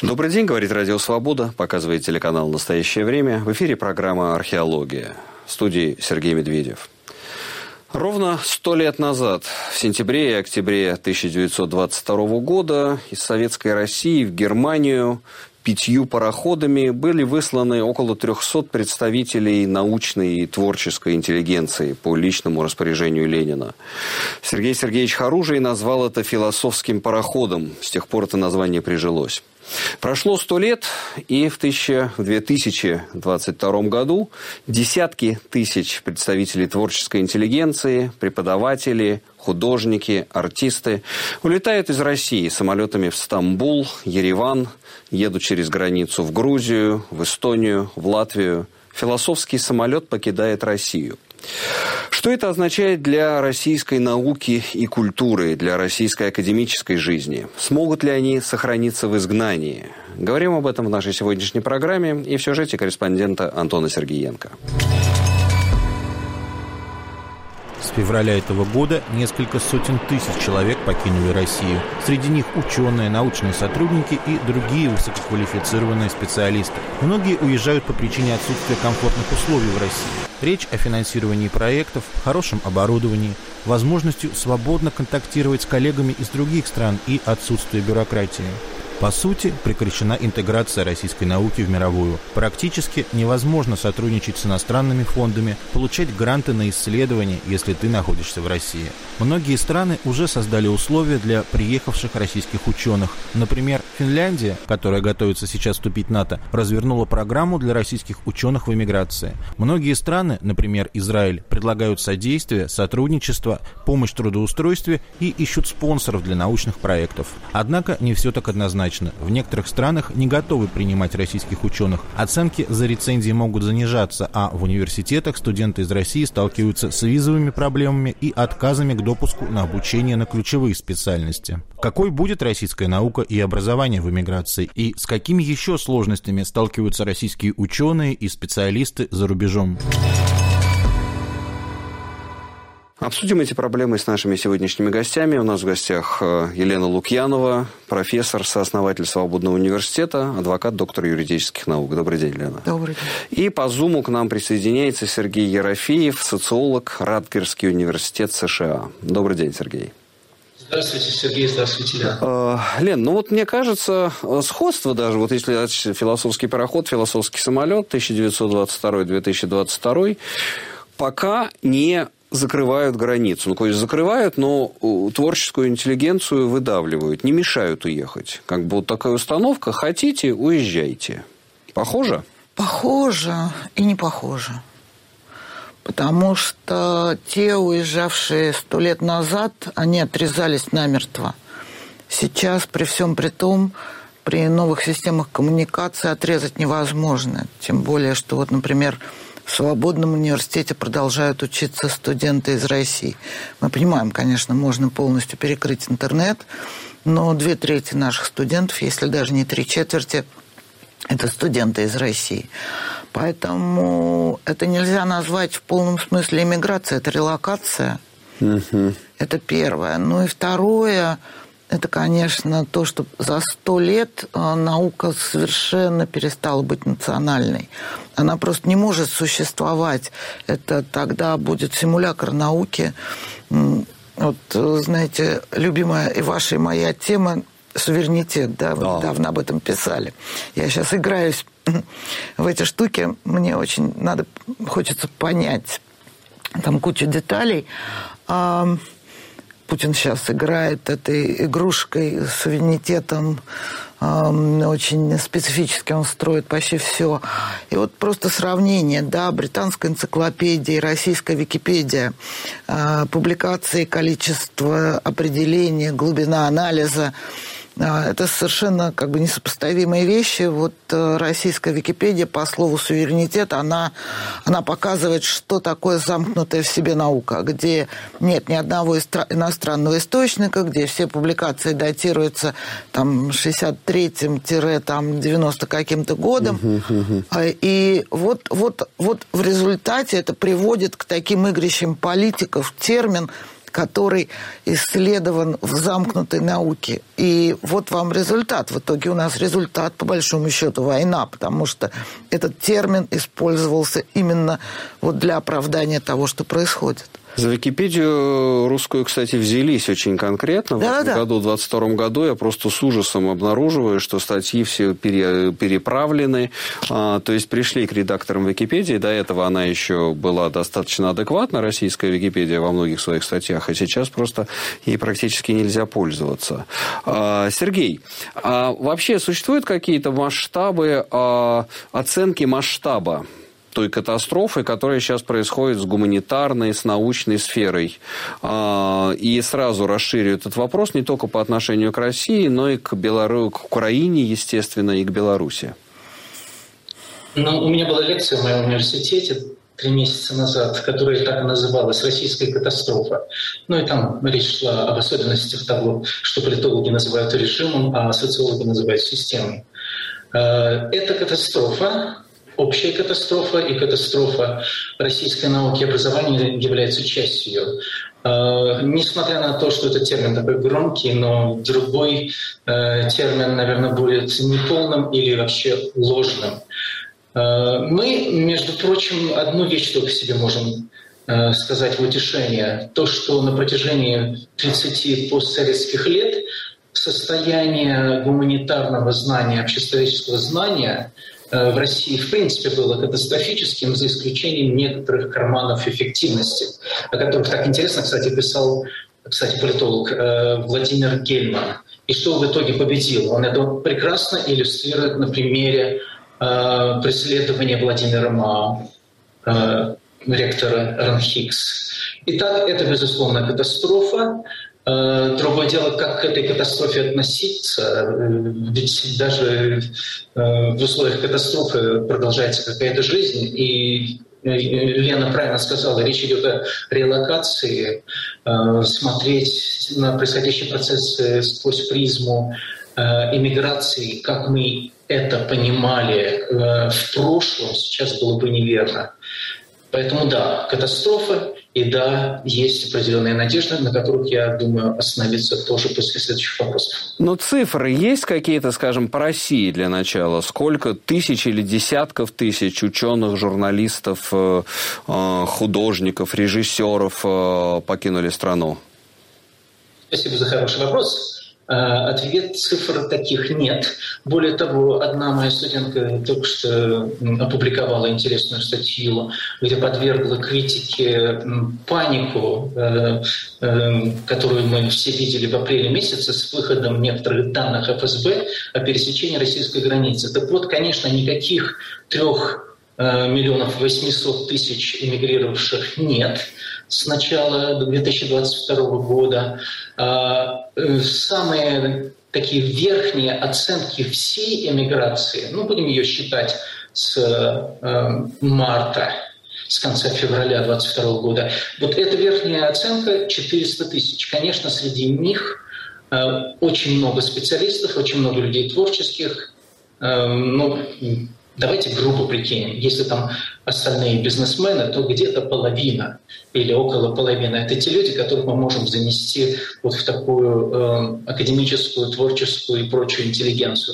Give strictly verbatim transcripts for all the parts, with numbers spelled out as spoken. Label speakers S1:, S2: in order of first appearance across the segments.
S1: Добрый день, говорит Радио Свобода, показывает телеканал «Настоящее время». В эфире программа «Археология». В студии Сергей Медведев. Ровно сто лет назад, в сентябре и октябре тысяча девятьсот двадцать второго года, из Советской России в Германию пятью пароходами были высланы около трехсот представителей научной и творческой интеллигенции по личному распоряжению Ленина. Сергей Сергеевич Харужий назвал это философским пароходом. С тех пор это название прижилось. Прошло сто лет, и в две тысячи двадцать втором году десятки тысяч представителей творческой интеллигенции, преподаватели, художники, артисты улетают из России самолетами в Стамбул, Ереван, едут через границу в Грузию, в Эстонию, в Латвию. Философский самолет покидает Россию. Что это означает для российской науки и культуры, для российской академической жизни? Смогут ли они сохраниться в изгнании? Говорим об этом в нашей сегодняшней программе и в сюжете корреспондента Антона Сергеенко.
S2: С февраля этого года несколько сотен тысяч человек покинули Россию. Среди них ученые, научные сотрудники и другие высококвалифицированные специалисты. Многие уезжают по причине отсутствия комфортных условий в России. Речь о финансировании проектов, хорошем оборудовании, возможностью свободно контактировать с коллегами из других стран и отсутствие бюрократии. По сути, прекращена интеграция российской науки в мировую. Практически невозможно сотрудничать с иностранными фондами, получать гранты на исследования, если ты находишься в России. Многие страны уже создали условия для приехавших российских ученых. Например, Финляндия, которая готовится сейчас вступить в НАТО, развернула программу для российских ученых в эмиграции. Многие страны, например, Израиль, предлагают содействие, сотрудничество, помощь в трудоустройстве и ищут спонсоров для научных проектов. Однако не все так однозначно. В некоторых странах не готовы принимать российских ученых. Оценки за рецензии могут занижаться, а в университетах студенты из России сталкиваются с визовыми проблемами и отказами к допуску на обучение на ключевые специальности. Какой будет российская наука и образование в эмиграции? И с какими еще сложностями сталкиваются российские ученые и специалисты за рубежом?
S1: Обсудим эти проблемы с нашими сегодняшними гостями. У нас в гостях Елена Лукьянова, профессор, сооснователь Свободного университета, адвокат, доктор юридических наук. Добрый день, Елена.
S3: Добрый день.
S1: И по Зуму к нам присоединяется Сергей Ерофеев, социолог, Радгерский университет США. Добрый день, Сергей.
S4: Здравствуйте, Сергей, здравствуйте, Лена.
S1: Лен, ну вот мне кажется, сходство даже, вот если философский пароход, философский самолет, тысяча девятьсот двадцать второй — две тысячи двадцать второй, пока не закрывают границу. Ну, конечно, закрывают, но творческую интеллигенцию выдавливают, не мешают уехать. Как бы вот такая установка: хотите — уезжайте. Похоже?
S3: Похоже и не похоже. Потому что те, уезжавшие сто лет назад, они отрезались намертво. Сейчас, при всем при том, при новых системах коммуникации отрезать невозможно. Тем более, что вот, например, в Свободном университете продолжают учиться студенты из России. Мы понимаем, конечно, можно полностью перекрыть интернет, но две трети наших студентов, если даже не три четверти, это студенты из России. Поэтому это нельзя назвать в полном смысле эмиграцией, это релокация. Mm-hmm. Это первое. Ну и второе, это, конечно, то, что за сто лет наука совершенно перестала быть национальной. Она просто не может существовать. Это тогда будет симулятор науки. Вот, знаете, любимая и ваша, и моя тема — суверенитет, да, вы недавно об этом писали. Я сейчас играюсь в эти штуки, мне очень надо, хочется понять там кучу деталей. Путин сейчас играет этой игрушкой, суверенитетом, очень специфически он строит почти все. И вот просто сравнение, да, британская энциклопедия и российская Википедия, публикации, количество определений, глубина анализа. Это совершенно как бы несопоставимые вещи. Вот российская Википедия по слову суверенитет, она, она показывает, что такое замкнутая в себе наука, где нет ни одного иностранного источника, где все публикации датируются там шестьдесят третьим — девяносто каким-то годом. Uh-huh, uh-huh. И вот, вот, вот в результате это приводит к таким игрищам политиков термин который исследован в замкнутой науке. И вот вам результат. В итоге у нас результат, по большому счету, война, потому что этот термин использовался именно вот для оправдания того, что происходит.
S1: За Википедию русскую, кстати, взялись очень конкретно.
S3: Да,
S1: в этом
S3: да.
S1: году, в двадцать втором году, я просто с ужасом обнаруживаю, что статьи все пере, переправлены. А, то есть пришли к редакторам Википедии. До этого она еще была достаточно адекватна, российская Википедия, во многих своих статьях. А сейчас просто ей практически нельзя пользоваться. А, Сергей, а вообще существуют какие-то масштабы, а, оценки масштаба той катастрофы, которая сейчас происходит с гуманитарной, с научной сферой? И сразу расширю этот вопрос не только по отношению к России, но и к, Белору... к Украине, естественно, и к Беларуси.
S4: Ну, у меня была лекция в моем университете три месяца назад, которая так и называлась «Российская катастрофа». Ну и там речь шла об особенностях того, что политологи называют режимом, а социологи называют системой. Эта катастрофа, общая катастрофа и катастрофа российской науки и образования является частью ее. Uh, несмотря на то, что этот термин такой громкий, но другой uh, термин, наверное, будет неполным или вообще ложным. Uh, мы, между прочим, одну вещь только себе можем uh, сказать в утешение. То, что на протяжении тридцати постсоветских лет состояние гуманитарного знания, общечеловеческого знания в России, в принципе, было катастрофическим, за исключением некоторых карманов эффективности, о которых так интересно, кстати, писал, кстати, политолог Владимир Гельман. И что в итоге победил? Он это прекрасно иллюстрирует на примере преследования Владимира Мао, ректора РАНХИКС. Итак, это, безусловно, катастрофа. Другое дело, как к этой катастрофе относиться, ведь даже в условиях катастрофы продолжается какая-то жизнь, и Лена правильно сказала, речь идет о релокации, смотреть на происходящие процессы сквозь призму эмиграции, как мы это понимали в прошлом, сейчас было бы неверно. Поэтому да, катастрофа, и да, есть определенные надежды, на которых, я думаю, остановиться тоже после следующих вопросов.
S1: Но цифры есть какие-то, скажем, по России для начала? Сколько тысяч или десятков тысяч ученых, журналистов, художников, режиссеров покинули страну?
S4: Спасибо за хороший вопрос. Ответ: цифр таких нет. Более того, одна моя студентка только что опубликовала интересную статью, где подвергла критике панику, которую мы все видели в апреле месяце с выходом некоторых данных эф эс бэ о пересечении российской границы. Так вот, конечно, никаких трех миллионов восемьсот тысяч эмигрировавших нет с начала две тысячи двадцать второго года. Самые такие верхние оценки всей эмиграции, ну, будем ее считать с марта, с конца февраля двадцать второго года, вот эта верхняя оценка четыреста тысяч. Конечно, среди них очень много специалистов, очень много людей творческих, ну, давайте грубо прикинем, если там остальные бизнесмены, то где-то половина или около половины. Это те люди, которых мы можем занести вот в такую э, академическую, творческую и прочую интеллигенцию.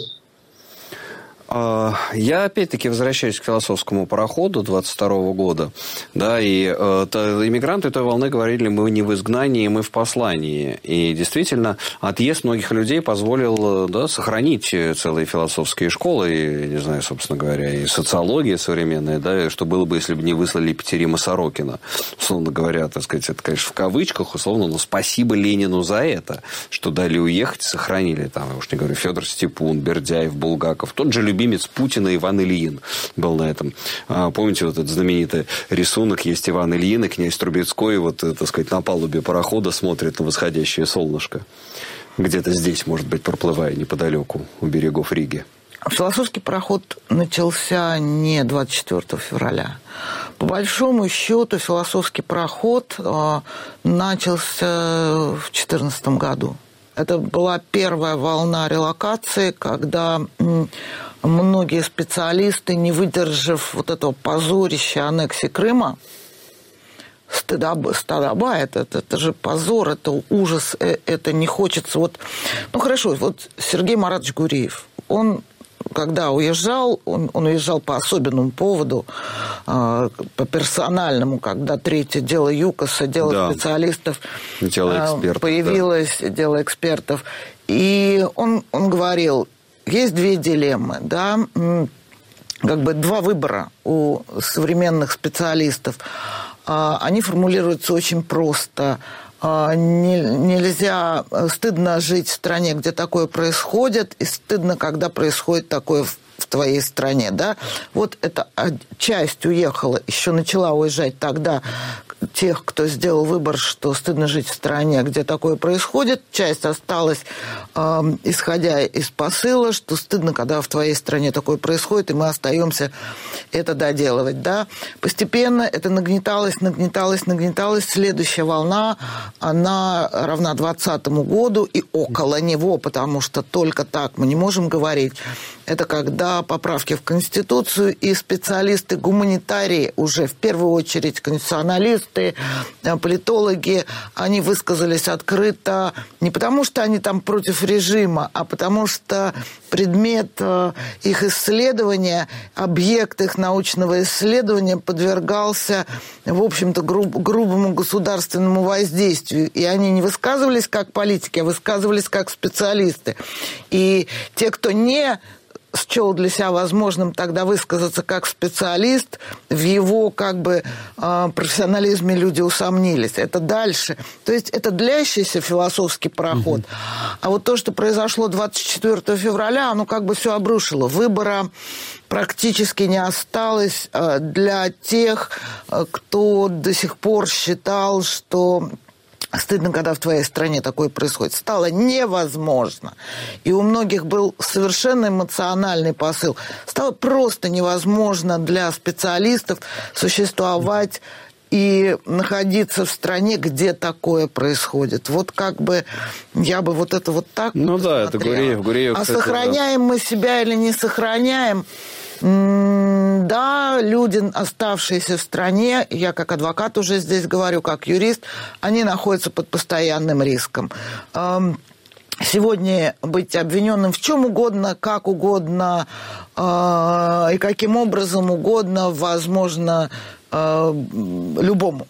S1: Я опять-таки возвращаюсь к философскому пароходу двадцать второго года, да, и э, то, иммигранты той волны говорили: мы не в изгнании, мы в послании. И действительно, отъезд многих людей позволил, да, сохранить целые философские школы, и, не знаю, собственно говоря, и социология современная, да, что было бы, если бы не выслали Екатерина Сорокина. Условно говоря, так сказать, это, конечно, в кавычках, условно, но спасибо Ленину за это, что дали уехать, сохранили. Там, я уж не говорю, Федор Степун, Бердяев, Булгаков, тот же любимец Путина Иван Ильин был на этом. Помните, вот этот знаменитый рисунок, есть Иван Ильин, и князь Трубецкой, вот, так сказать, на палубе парохода смотрит на восходящее солнышко. Где-то здесь, может быть, проплывая неподалеку у берегов Риги.
S3: Философский пароход начался не двадцать четвёртого февраля. По большому счету, философский пароход начался в две тысячи четырнадцатом году. Это была первая волна релокации, когда многие специалисты, не выдержав вот этого позорища аннексии Крыма, стыдоба, стыдоба это, это, это же позор, это ужас, это не хочется. Вот, ну, хорошо, вот Сергей Маратович Гуриев, он... Когда уезжал, он, он уезжал по особенному поводу, э, по персональному, когда третье дело ЮКОСа, дело да. специалистов
S1: дело экспертов,
S3: э, появилось, да. дело экспертов. И он, он говорил, есть две дилеммы, да, как бы два выбора у современных специалистов. Э, они формулируются очень просто. Нельзя, стыдно жить в стране, где такое происходит, и стыдно, когда происходит такое в, в твоей стране, да. Вот эта часть уехала, еще начала уезжать тогда тех, кто сделал выбор, что стыдно жить в стране, где такое происходит. Часть осталась, э, исходя из посыла, что стыдно, когда в твоей стране такое происходит, и мы остаемся это доделывать, да. Постепенно это нагнеталось, нагнеталось, нагнеталось. Следующая волна, она равна двадцатому году и около него, потому что только так мы не можем говорить. Это когда поправки в Конституцию, и специалисты, гуманитарии, уже в первую очередь конституционалисты, политологи, они высказались открыто не потому, что они там против режима, а потому что предмет их исследования, объект их научного исследования подвергался, в общем-то, груб, грубому государственному воздействию. И они не высказывались как политики, а высказывались как специалисты. И те, кто не счел для себя возможным тогда высказаться как специалист, в его как бы профессионализме люди усомнились. Это дальше. То есть это длящийся философский пароход. Mm-hmm. А вот то, что произошло двадцать четвёртого февраля, оно как бы все обрушило. Выбора практически не осталось для тех, кто до сих пор считал, что... Стыдно, когда в твоей стране такое происходит. Стало невозможно. И у многих был совершенно эмоциональный посыл. Стало просто невозможно для специалистов существовать и находиться в стране, где такое происходит. Вот как бы я бы вот это вот так
S1: Ну да,
S3: смотрела.
S1: это Гуреев. Гуреев,
S3: а
S1: кстати,
S3: сохраняем да. мы себя или не сохраняем... Да, люди, оставшиеся в стране, я как адвокат уже здесь говорю, как юрист, они находятся под постоянным риском. Сегодня быть обвиненным в чем угодно, как угодно и каким образом угодно возможно любому.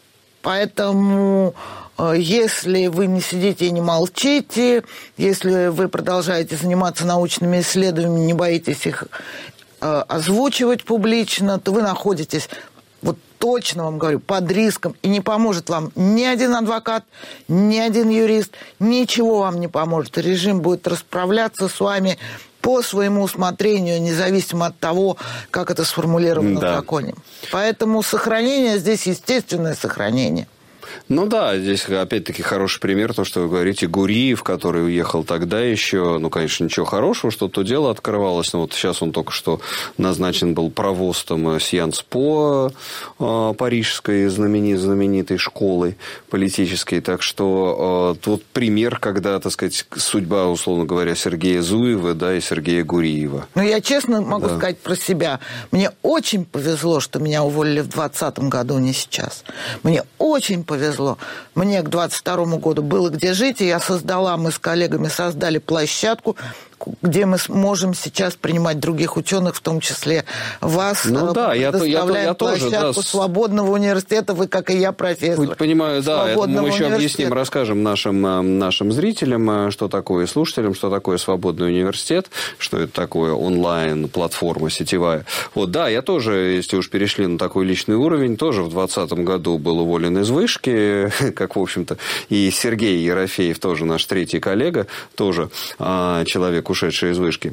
S3: Поэтому... Если вы не сидите и не молчите, если вы продолжаете заниматься научными исследованиями, не боитесь их э, озвучивать публично, то вы находитесь, вот точно вам говорю, под риском, и не поможет вам ни один адвокат, ни один юрист, ничего вам не поможет. Режим будет расправляться с вами по своему усмотрению, независимо от того, как это сформулировано да. в законе. Поэтому сохранение здесь естественное сохранение.
S1: Ну да, здесь опять-таки хороший пример, то, что вы говорите, Гуриев, который уехал тогда еще, ну, конечно, ничего хорошего, что то дело открывалось, но вот сейчас он только что назначен был провостом Сьянс-По, э, парижской знаменитой, знаменитой школы политической, так что э, тут пример, когда, так сказать, судьба, условно говоря, Сергея Зуева, да, и Сергея Гуриева.
S3: Ну, я честно могу
S1: да.
S3: сказать про себя. Мне очень повезло, что меня уволили в двадцатом году, не сейчас. Мне очень повезло. Повезло. Мне к двадцать второму году было где жить, и я создала, мы с коллегами создали площадку, где мы можем сейчас принимать других ученых, в том числе вас.
S1: Ну да, я, я, я, я тоже.
S3: Да, свободного университета, вы, как и я, профессор.
S1: Понимаю, да, это мы еще объясним, расскажем нашим, нашим зрителям, что такое, слушателям, что такое свободный университет, что это такое онлайн-платформа сетевая. Вот, да, я тоже, если уж перешли на такой личный уровень, тоже в двадцатом году был уволен из вышки, как, в общем-то, и Сергей Ерофеев, тоже наш третий коллега, тоже человек, ушедший из вышки.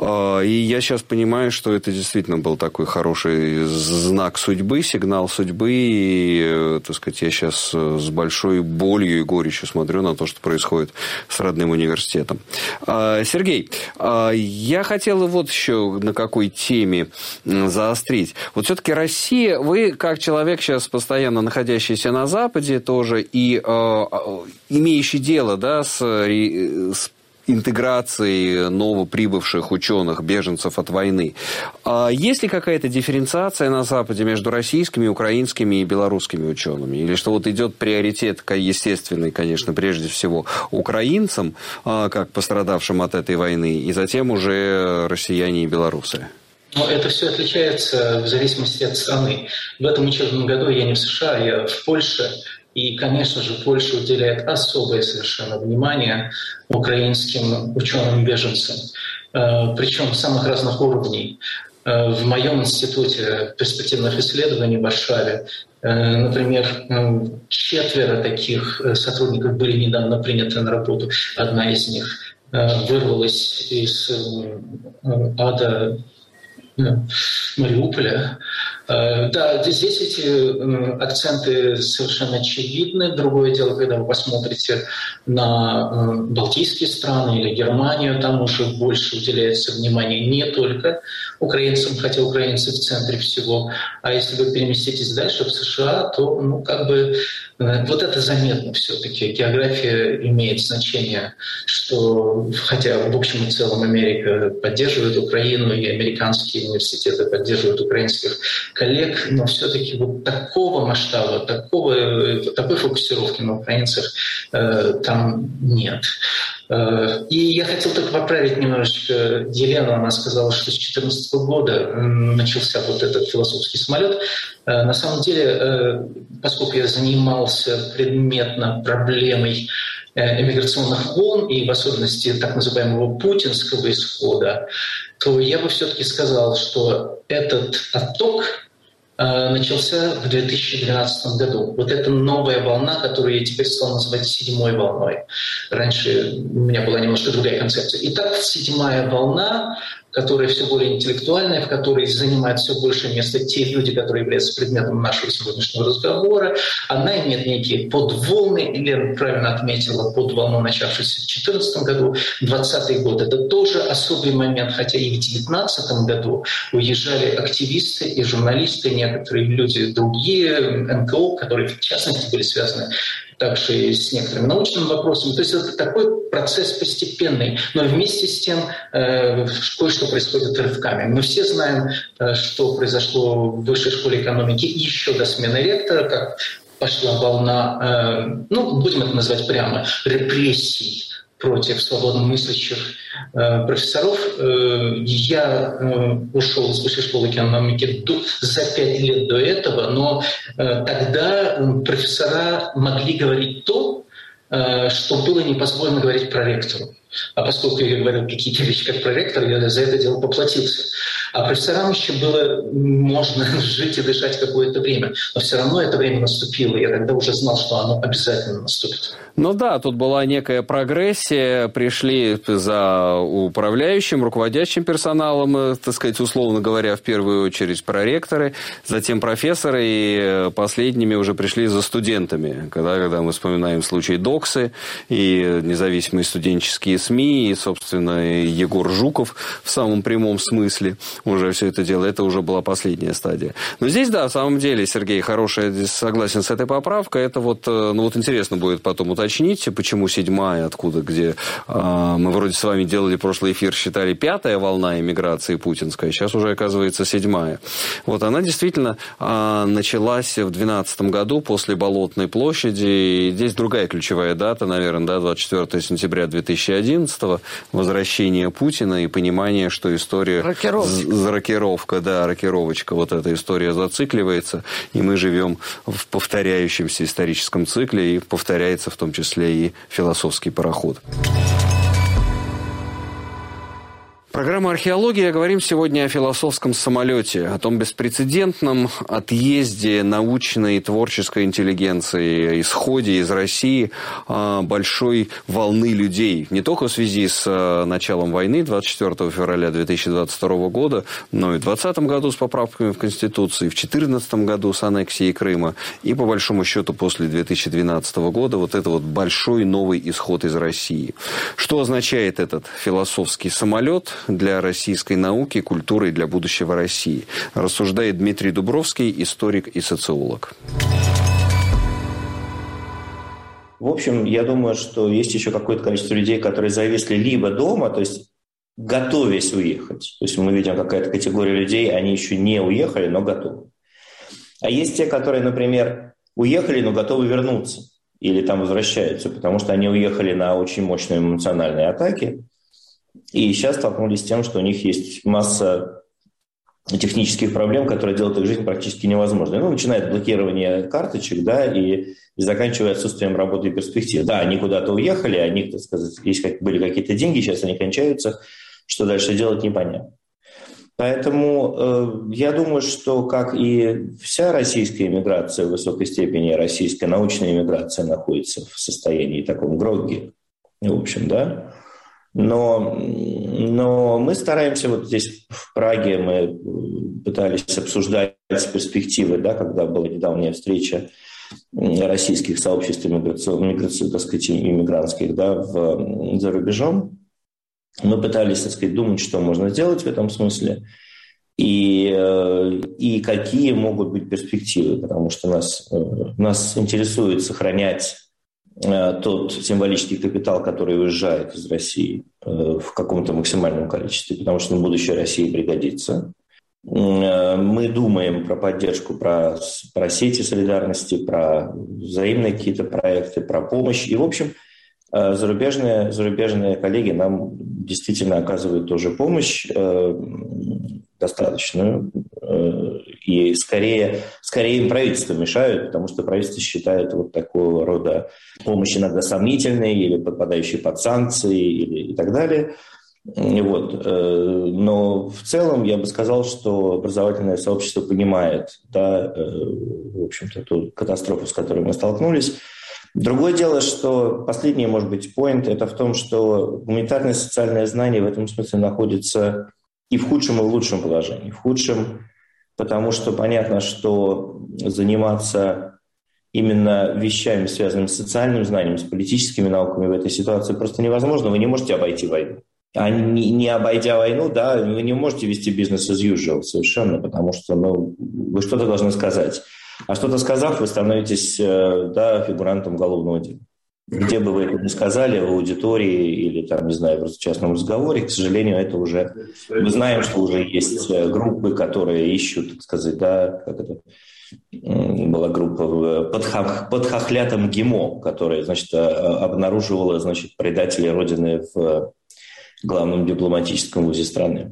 S1: И я сейчас понимаю, что это действительно был такой хороший знак судьбы, сигнал судьбы. И, так сказать, я сейчас с большой болью и горечью смотрю на то, что происходит с родным университетом. Сергей, я хотел вот еще на какой теме заострить. Вот все-таки Россия, вы как человек сейчас постоянно находящийся на Западе тоже и имеющий дело, да, с, с интеграции новоприбывших ученых, беженцев от войны. А есть ли какая-то дифференциация на Западе между российскими, украинскими и белорусскими учеными? Или что вот идет приоритет, естественный, конечно, прежде всего, украинцам, как пострадавшим от этой войны, и затем уже россияне и белорусы?
S4: Но это все отличается в зависимости от страны. В этом учебном году я не в США, я в Польше. И, конечно же, Польша уделяет особое совершенно внимание украинским ученым-беженцам, причем самых разных уровней. В моем институте перспективных исследований в Варшаве, например, четверо таких сотрудников были недавно приняты на работу. Одна из них вырвалась из ада Мариуполя. Да, здесь эти акценты совершенно очевидны. Другое дело, когда вы посмотрите на балтийские страны или Германию, там уже больше уделяется внимания не только украинцам, хотя украинцы в центре всего, а если вы переместитесь дальше в США, то ну, как бы вот это заметно все-таки. География имеет значение, что хотя в общем и целом Америка поддерживает Украину, и американские университеты поддерживают украинских коллег, но все-таки вот такого масштаба, такого, такой фокусировки на украинцах э, там нет. Э, и я хотел только поправить немножечко Елену. Она сказала, что с две тысячи четырнадцатого года начался вот этот философский самолет. Э, на самом деле, э, поскольку я занимался предметно проблемой эмиграционных волн и в особенности так называемого путинского исхода, то я бы все-таки сказал, что этот отток э, начался в две тысячи двенадцатом году. Вот эта новая волна, которую я теперь стал называть седьмой волной. Раньше у меня была немножко другая концепция. Итак, седьмая волна, которая все более интеллектуальная, в которой занимают все большее место те люди, которые являются предметом нашего сегодняшнего разговора. Она имеет некие подволны, Елена правильно отметила, подволну, начавшуюся в две тысячи четырнадцатом году. двадцатый год — это тоже особый момент, хотя и в две тысячи девятнадцатом году уезжали активисты и журналисты, некоторые люди другие, эн ка о, которые в частности были связаны также и с некоторыми научными вопросами. То есть это такой процесс постепенный, но вместе с тем э, кое-что происходит рывками. Мы все знаем, э, что произошло в Высшей школе экономики еще до смены ректора, как пошла волна, э, ну, будем это назвать прямо, репрессий против свободно мыслящих э, профессоров. Э, я э, ушел из Высшей школы экономики до, за пять лет до этого, но э, тогда профессора могли говорить то, э, что было не позволено говорить проректору. А поскольку я говорил какие-то вещи как проректор, я за это дело поплатился. А профессорам еще было можно жить и дышать какое-то время. Но все равно это время наступило. Я тогда уже знал, что оно обязательно наступит.
S1: Ну да, тут была некая прогрессия. Пришли за управляющим, руководящим персоналом, так сказать, условно говоря, в первую очередь проректоры, затем профессоры, и последними уже пришли за студентами. Когда, когда мы вспоминаем случай Доксы и независимые студенческие СМИ, и, собственно, Егор Жуков в самом прямом смысле уже все это дело. Это уже была последняя стадия. Но здесь, да, в самом деле, Сергей, хорошая, согласен с этой поправкой. Это вот, ну вот интересно будет потом уточнить, почему седьмая, откуда, где э, мы вроде с вами делали прошлый эфир, считали пятая волна эмиграции путинская, сейчас уже оказывается седьмая. Вот она действительно э, началась в двенадцатом году после Болотной площади. И здесь другая ключевая дата, наверное, да, двадцать четвёртого сентября две тысячи одиннадцатого, возвращение Путина и понимание, что история... Рокировочка. Рокировка, да, рокировочка. Вот эта история зацикливается, и мы живем в повторяющемся историческом цикле, и повторяется в том числе и философский пароход. Программа «Археология». Говорим сегодня о философском самолете, о том беспрецедентном отъезде научной и творческой интеллигенции, исходе из России большой волны людей. Не только в связи с началом войны двадцать четвёртого февраля две тысячи двадцать второго года, но и в двадцатом году с поправками в Конституции, в две тысячи четырнадцатом году с аннексией Крыма, и по большому счету после две тысячи двенадцатого года вот это вот большой новый исход из России. Что означает этот философский самолет для российской науки, культуры и для будущего России? Рассуждает Дмитрий Дубровский, историк и социолог.
S5: в общем, я думаю, что есть еще какое-то количество людей, которые зависли либо дома, то есть готовясь уехать. То есть мы видим какая-то категория людей, они еще не уехали, но готовы. А есть те, которые, например, уехали, но готовы вернуться или там возвращаются, потому что они уехали на очень мощные эмоциональные атаки и сейчас столкнулись с тем, что у них есть масса технических проблем, которые делают их жизнь практически невозможной. Ну, начиная от блокирования карточек, да, и, и заканчивая отсутствием работы и перспектив. Да, они куда-то уехали, у них, так сказать, есть, были какие-то деньги, сейчас они кончаются, что дальше делать, непонятно. Поэтому э, я думаю, что, как и вся российская иммиграция, в высокой степени российская научная иммиграция находится в состоянии таком грогги, в общем, да. Но, но мы стараемся, вот здесь в Праге мы пытались обсуждать перспективы, да, когда была недавняя встреча российских сообществ иммиграционных, так сказать, иммигрантских, да, в, за рубежом. Мы пытались, так сказать, думать, что можно сделать в этом смысле и, и какие могут быть перспективы, потому что нас, нас интересует сохранять тот символический капитал, который уезжает из России в каком-то максимальном количестве, потому что на будущее России пригодится. Мы думаем про поддержку, про, про сети солидарности, про взаимные какие-то проекты, про помощь. И, в общем, зарубежные, зарубежные коллеги нам действительно оказывают тоже помощь э, достаточную. Э, и скорее, скорее им правительство мешают, потому что правительство считает вот такого рода помощь иногда сомнительной или подпадающей под санкции или, и так далее. И вот. Э, но в целом я бы сказал, что образовательное сообщество понимает, да, э, в общем-то, ту катастрофу, с которой мы столкнулись. Другое дело, что последний, может быть, поинт, это в том, что гуманитарное и социальное знание в этом смысле находится и в худшем, и в лучшем положении. В худшем, потому что понятно, что заниматься именно вещами, связанными с социальным знанием, с политическими науками в этой ситуации просто невозможно. Вы не можете обойти войну. А не, не обойдя войну, да, вы не можете вести бизнес as usual совершенно, потому что ну, вы что-то должны сказать. А что-то сказав, вы становитесь, да, фигурантом уголовного дела. Где бы вы это ни сказали, в аудитории или, там, не знаю, в частном разговоре, к сожалению, это уже... Мы знаем, что уже есть группы, которые ищут, так сказать, да, как это... Была группа под, хах, под хохлятом ГИМО, которая, значит, обнаруживала, значит, предателей Родины в главном дипломатическом вузе страны.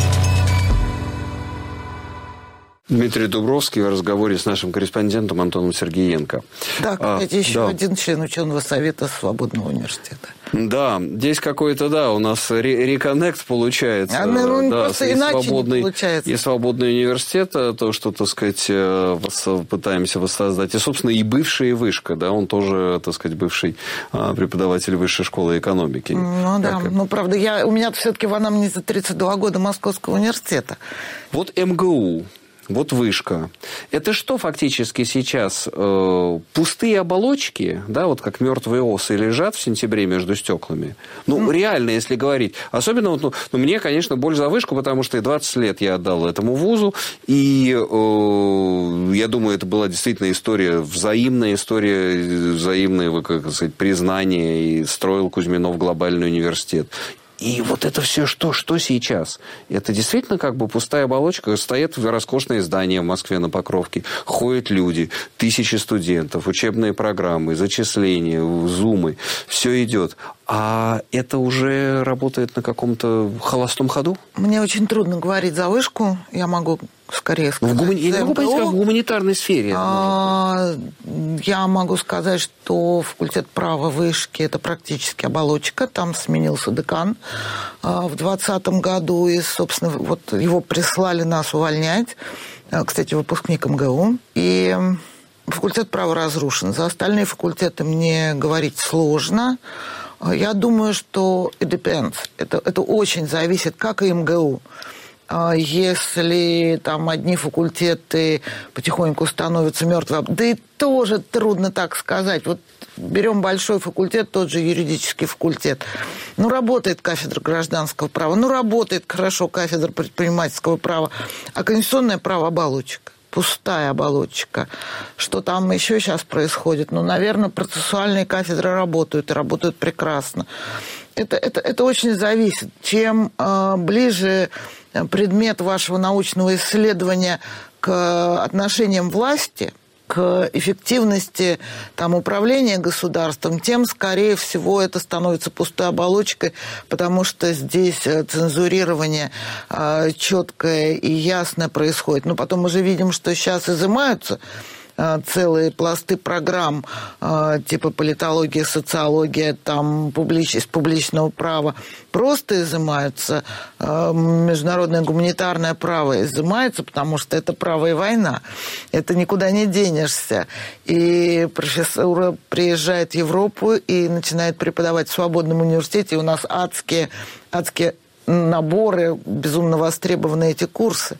S1: Дмитрий Дубровский в разговоре с нашим корреспондентом Антоном Сергеенко.
S3: Да, кстати, а, еще
S1: да.
S3: один член ученого совета Свободного университета.
S1: Да, здесь какой-то, да, у нас реконнект получается.
S3: А, ну,
S1: да,
S3: просто
S1: и
S3: иначе
S1: свободный,
S3: не получается. И
S1: свободный университет, то, что, так сказать, пытаемся воссоздать. И, собственно, и бывшая вышка, да, он тоже, так сказать, бывший преподаватель высшей школы экономики.
S3: Ну да, ну правда, я, у меня все-таки в анамнезе тридцать два года Московского университета.
S1: Вот МГУ. Вот вышка. Это что фактически сейчас? Э, пустые оболочки, да, вот как мертвые осы лежат в сентябре между стеклами. Ну, mm. реально, если говорить. Особенно, вот, ну, ну, мне, конечно, боль за вышку, потому что и двадцать лет я отдал этому вузу. И э, я думаю, это была действительно история, взаимная история, взаимное, как сказать, признание. И строил Кузьминов глобальный университет. И вот это все что? Что сейчас? Это действительно как бы пустая оболочка. Стоят роскошные здания в Москве на Покровке. Ходят люди, тысячи студентов, учебные программы, зачисления, зумы. Все идет. А это уже работает на каком-то холостом ходу?
S3: Мне очень трудно говорить за вышку. Я могу скорее сказать...
S1: В гумани... Я не могу понять, как в гуманитарной сфере.
S3: А, я могу сказать, что факультет права вышки – это практически оболочка. Там сменился декан а, в двадцатом году. И, собственно, вот его прислали нас увольнять. Кстати, выпускник МГУ. И факультет права разрушен. За остальные факультеты мне говорить сложно. Я думаю, что it depends. Это, это очень зависит, как и МГУ. Если там одни факультеты потихоньку становятся мертвыми, да и тоже трудно так сказать. Вот берем большой факультет, тот же юридический факультет. Ну, работает кафедра гражданского права, ну, работает хорошо кафедра предпринимательского права, а конституционное право – оболочка. пустая оболочка. Что там еще сейчас происходит? Ну, наверное, процессуальные кафедры работают, и работают прекрасно. Это, это, это очень зависит. Чем э, ближе предмет вашего научного исследования к отношениям власти, к эффективности там, управления государством, тем, скорее всего, это становится пустой оболочкой, потому что здесь цензурирование э, четкое и ясное происходит. Но потом мы же видим, что сейчас изымаются целые пласты программ типа политология, социология, там, публич... из публичного права просто изымаются. Международное гуманитарное право изымается, потому что это право и война. Это никуда не денешься. И профессура приезжает в Европу и начинает преподавать в свободном университете. И у нас адские, адские наборы, безумно востребованы эти курсы.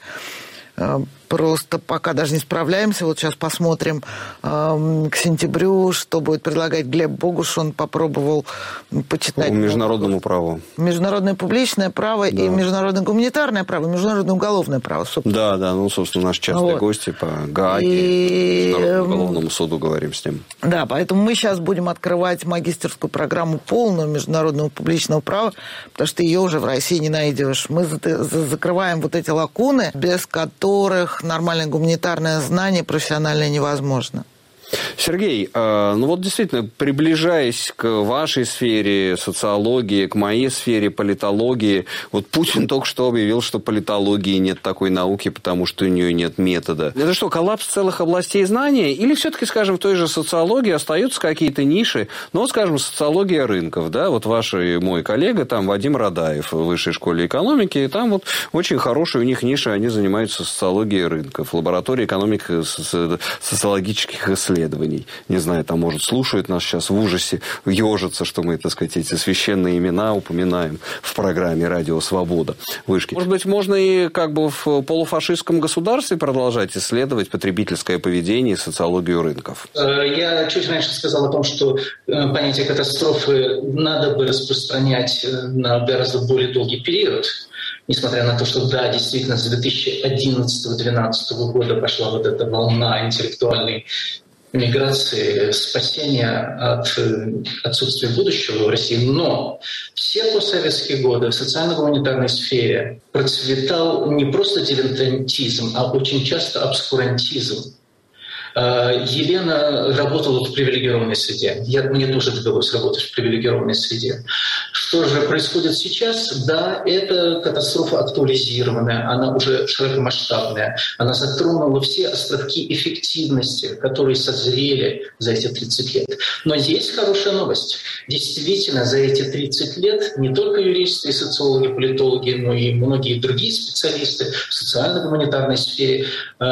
S3: Просто пока даже не справляемся. Вот сейчас посмотрим э, к сентябрю, что будет предлагать Глеб Богуш. Он попробовал почитать... По
S1: международному праву.
S3: Международное публичное право, да. И международное гуманитарное право, и международное уголовное право. Собственно.
S1: Да, да. Ну, собственно, наши частые вот. гости по Гааге, и... Международному уголовному суду говорим с ним.
S3: Да, поэтому мы сейчас будем открывать магистерскую программу полную международного публичного права, потому что ее уже в России не найдешь. Мы закрываем вот эти лакуны, без которых нормальное гуманитарное знание профессиональное невозможно.
S1: Сергей, ну вот действительно, приближаясь к вашей сфере социологии, к моей сфере политологии, вот Путин только что объявил, что политологии нет такой науки, потому что у нее нет метода. Это что, коллапс целых областей знания? Или все-таки, скажем, в той же социологии остаются какие-то ниши? Ну, вот, скажем, социология рынков, да, вот ваш и мой коллега, там, Вадим Радаев в Высшей школе экономики, и там вот очень хорошие у них ниши, они занимаются социологией рынков, лабораторией экономики социологических исследований. Не знаю, там, может, слушают нас сейчас в ужасе, ежатся, что мы, так сказать, эти священные имена упоминаем в программе «Радио Свобода». Вышки. Может быть, можно и как бы в полуфашистском государстве продолжать исследовать потребительское поведение и социологию рынков?
S4: Я чуть раньше сказал о том, что понятие катастрофы надо бы распространять на гораздо более долгий период. Несмотря на то, что, да, действительно, с две тысячи одиннадцатого — две тысячи двенадцатого года пошла вот эта волна интеллектуальной миграции, спасения от отсутствия будущего в России. Но все постсоветские годы в социально-гуманитарной сфере процветал не просто дилетантизм, а очень часто обскурантизм. Елена работала в привилегированной среде. Я, мне тоже довелось работать в привилегированной среде. Что же происходит сейчас? Да, это катастрофа актуализированная, она уже широкомасштабная. Она затронула все островки эффективности, которые созрели за эти тридцать лет. Но есть хорошая новость. Действительно, за эти тридцать лет не только юристы, социологи, политологи, но и многие другие специалисты в социально-гуманитарной сфере э,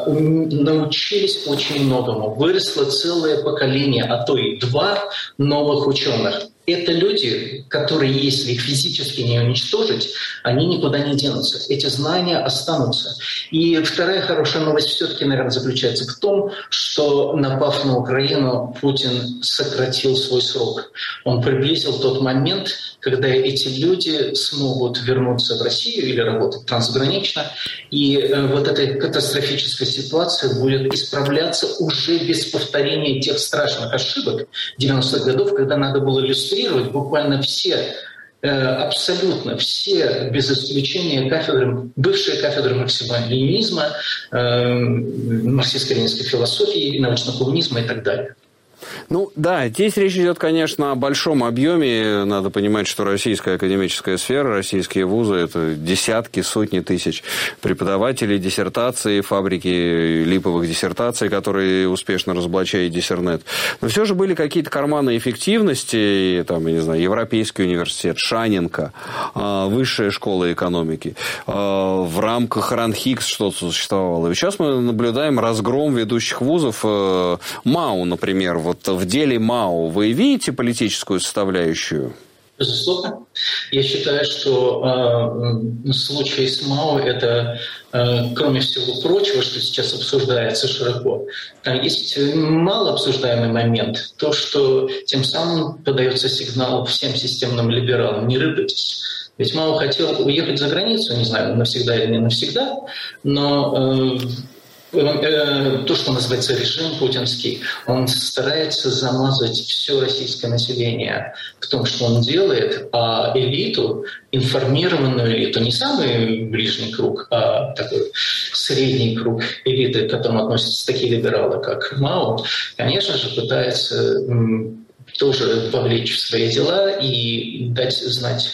S4: научились очень многому. Выросло целое поколение, а то и два новых ученых. Это люди, которые, если их физически не уничтожить, они никуда не денутся. Эти знания останутся. И вторая хорошая новость все-таки, наверное, заключается в том, что, напав на Украину, Путин сократил свой срок. Он приблизил тот момент, когда эти люди смогут вернуться в Россию или работать трансгранично, и э, вот эта катастрофическая ситуация будет исправляться уже без повторения тех страшных ошибок девяностых годов, когда надо было иллюстрировать буквально все, э, абсолютно все, без исключения, кафедры, бывшие кафедры марксизма-ленинизма, э, марксистско-ленинской философии, научного коммунизма и так далее.
S1: Ну, да, здесь речь идет, конечно, о большом объеме. Надо понимать, что российская академическая сфера, российские вузы – это десятки, сотни тысяч преподавателей, диссертаций, фабрики липовых диссертаций, которые успешно разоблачает Диссернет. Но все же были какие-то карманы эффективности, там, я не знаю, Европейский университет, Шаненко, Высшая школа экономики. В рамках РАНХИКС что-то существовало. И сейчас мы наблюдаем разгром ведущих вузов. МАУ, например, вот в деле МАУ вы видите политическую составляющую?
S4: Безусловно. Я считаю, что э, случай с МАУ – это, э, кроме всего прочего, что сейчас обсуждается широко, там есть мало обсуждаемый момент. То, что тем самым подается сигнал всем системным либералам: не рыпайтесь. Ведь МАУ хотел уехать за границу, не знаю, навсегда или не навсегда, но... Э, то, что называется режим путинский, он старается замазать все российское население в том, что он делает, а элиту, информированную элиту, не самый ближний круг, а такой средний круг элиты, к которому относятся такие либералы, как Мао, конечно же, пытается тоже вовлечь в свои дела и дать знать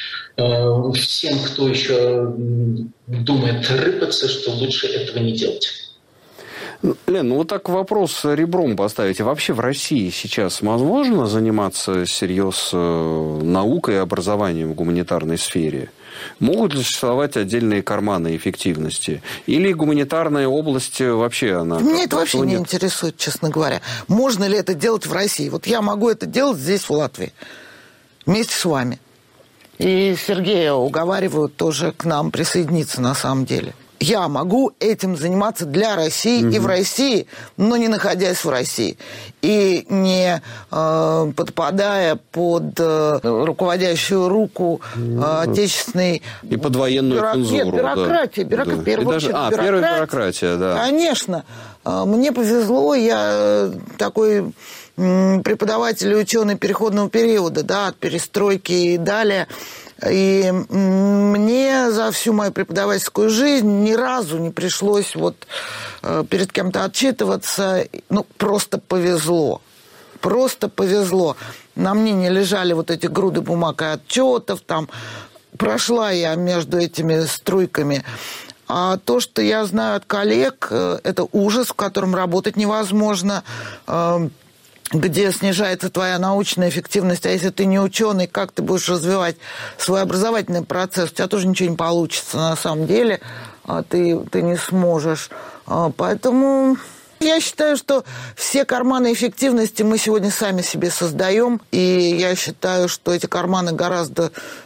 S4: всем, кто еще думает рыпаться, что лучше этого не делать.
S1: Лен, ну вот так вопрос ребром поставите. Вообще в России сейчас возможно заниматься всерьез наукой и образованием в гуманитарной сфере? Могут ли существовать отдельные карманы эффективности? Или гуманитарная область вообще она...
S3: Меня это вообще не интересует, честно говоря. Можно ли это делать в России? Вот я могу это делать здесь, в Латвии, вместе с вами. И Сергея уговаривают тоже к нам присоединиться на самом деле. Я могу этим заниматься для России mm-hmm. и в России, но не находясь в России. И не э, подпадая под э, руководящую руку э, отечественной...
S1: И под военную
S3: бюро...
S1: цензуру.
S3: Нет, бюрократия.
S1: Да.
S3: Бюрократия.
S1: Да.
S3: Первая,
S1: даже... А,
S3: бюрократия.
S1: первая бюрократия, да.
S3: Конечно. Мне повезло, я такой преподаватель и ученый переходного периода, да, от перестройки и далее. И мне за всю мою преподавательскую жизнь ни разу не пришлось вот перед кем-то отчитываться. Ну, просто повезло. Просто повезло. На мне не лежали вот эти груды бумаг и отчетов. Там прошла я между этими струйками. А то, что я знаю от коллег, это ужас, в котором работать невозможно, где снижается твоя научная эффективность, а если ты не ученый, как ты будешь развивать свой образовательный процесс? У тебя тоже ничего не получится на самом деле, ты, ты не сможешь. Поэтому я считаю, что все карманы эффективности мы сегодня сами себе создаем, и я считаю, что эти карманы гораздо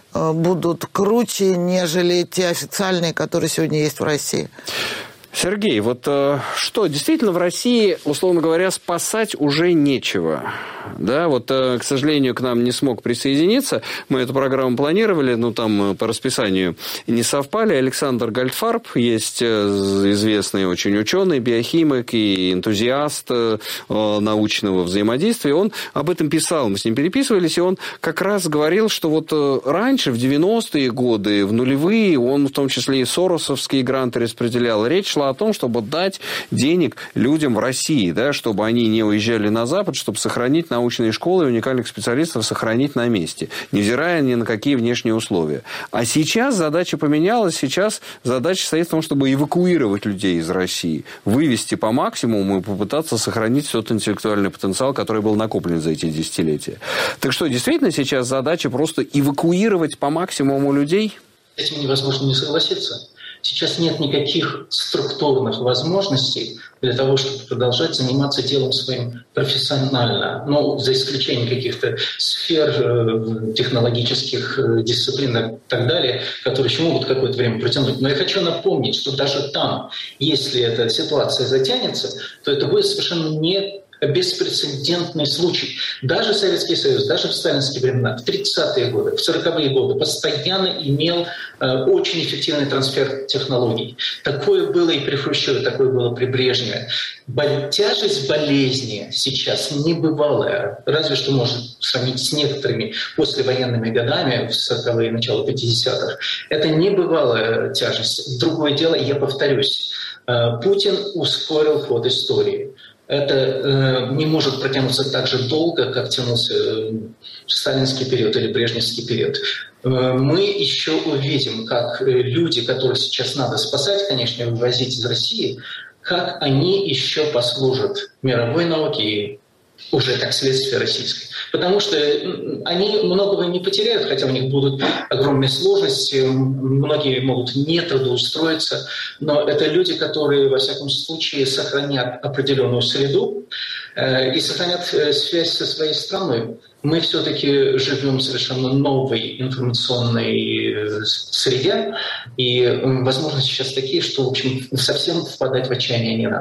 S3: будут круче, нежели те официальные, которые сегодня есть в России.
S1: Сергей, вот э, что, действительно в России, условно говоря, спасать уже нечего? Да, вот, э, к сожалению, к нам не смог присоединиться. Мы эту программу планировали, но там по расписанию не совпали. Александр Гальдфарб есть известный очень ученый, биохимик и энтузиаст э, научного взаимодействия. Он об этом писал, мы с ним переписывались, и он как раз говорил, что вот э, раньше, в девяностые годы, в нулевые, он в том числе и соросовские гранты распределял. Речь шла о том, чтобы дать денег людям в России, да, чтобы они не уезжали на Запад, чтобы сохранить научные школы и уникальных специалистов сохранить на месте, невзирая ни на какие внешние условия. А сейчас задача поменялась, сейчас задача стоит в том, чтобы эвакуировать людей из России, вывести по максимуму и попытаться сохранить тот интеллектуальный потенциал, который был накоплен за эти десятилетия. Так что, действительно, сейчас задача просто эвакуировать по максимуму людей?
S4: С этим невозможно не согласиться. Сейчас нет никаких структурных возможностей для того, чтобы продолжать заниматься делом своим профессионально. Ну, за исключением каких-то сфер технологических дисциплин и так далее, которые еще могут какое-то время протянуть. Но я хочу напомнить, что даже там, если эта ситуация затянется, то это будет совершенно не беспрецедентный случай. Даже Советский Союз, даже в сталинские времена, в тридцатые годы, в сороковые годы постоянно имел э, очень эффективный трансфер технологий. Такое было и при Хрущеве, такое было при Брежневе. Бол- тяжесть болезни сейчас небывалая, разве что можно сравнить с некоторыми послевоенными годами в сороковые, начало пятидесятых. Это небывалая тяжесть. Другое дело, я повторюсь, э, Путин ускорил ход истории. Это э, не может протянуться так же долго, как тянулся э, сталинский период или брежневский период. Э, мы еще увидим, как э, люди, которых сейчас надо спасать, конечно, и вывозить из России, как они еще послужат мировой науке и уже как следствие российской. Потому что они многого не потеряют, хотя у них будут огромные сложности, многие могут не трудоустроиться, но это люди, которые, во всяком случае, сохранят определенную среду э, и сохранят связь со своей страной. Мы все-таки живем в совершенно новой информационной среде, и возможности сейчас такие, что, в общем, совсем впадать в отчаяние не надо.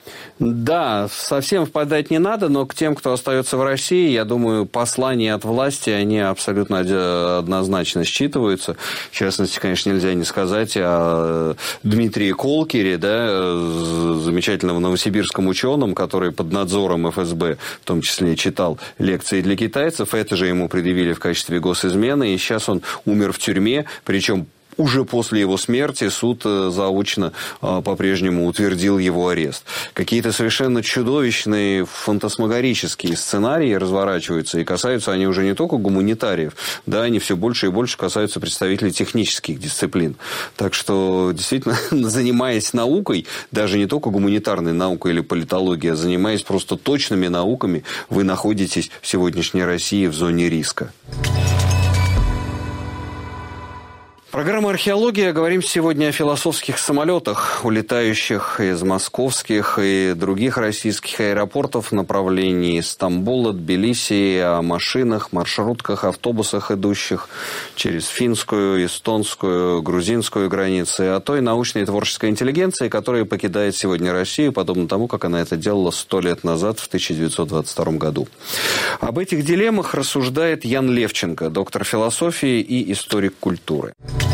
S1: Да, совсем впадать не надо, но к тем, кто остается в России, я думаю, послания от власти, они абсолютно однозначно считываются. В частности, конечно, нельзя не сказать о Дмитрии Колкере, да, замечательном новосибирском ученом, который под надзором эф эс бэ, в том числе, читал лекции для китайцев. Это же ему предъявили в качестве госизмены, и сейчас он умер в тюрьме, причем уже после его смерти суд заочно по-прежнему утвердил его арест. Какие-то совершенно чудовищные фантасмагорические сценарии разворачиваются, и касаются они уже не только гуманитариев, да, они все больше и больше касаются представителей технических дисциплин. Так что, действительно, занимаясь наукой, даже не только гуманитарной наукой или политологией, а занимаясь просто точными науками, вы находитесь в сегодняшней России в зоне риска. Программа «Археология». Говорим сегодня о философских самолетах, улетающих из московских и других российских аэропортов в направлении Стамбула, Тбилиси, о машинах, маршрутках, автобусах, идущих через финскую, эстонскую, грузинскую границы, о той научной и творческой интеллигенции, которая покидает сегодня Россию, подобно тому, как она это делала сто лет назад, в тысяча девятьсот двадцать втором году. Об этих дилеммах рассуждает Ян Левченко, доктор философии и историк культуры.